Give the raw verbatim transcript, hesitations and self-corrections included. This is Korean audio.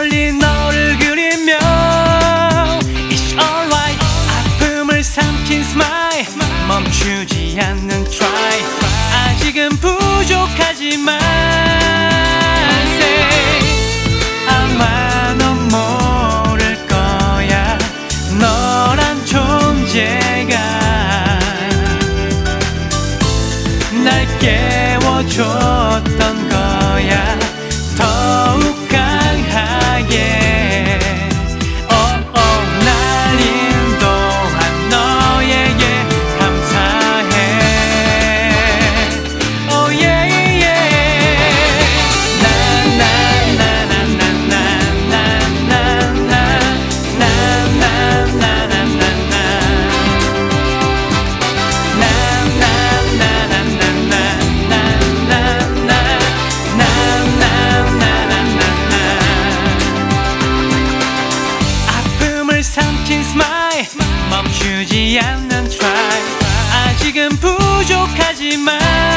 멀리 너를 그리며 It's alright. 아픔을 삼킨 smile, 멈추지 않는 try. 아직은 부족하지만 아마 넌 모를 거야. 너란 존재가 날 깨워줬던 거야. 더욱 강하게 oh, oh, 날 인도한 너에게 감사해. Oh yeah, yeah. 나, 나, 나, 나, 나, 나, 나, 나, 나, 나, 나, 나, 나, 나, 삼킨 smile, 멈추지 않는 try. 아직은 부족하지만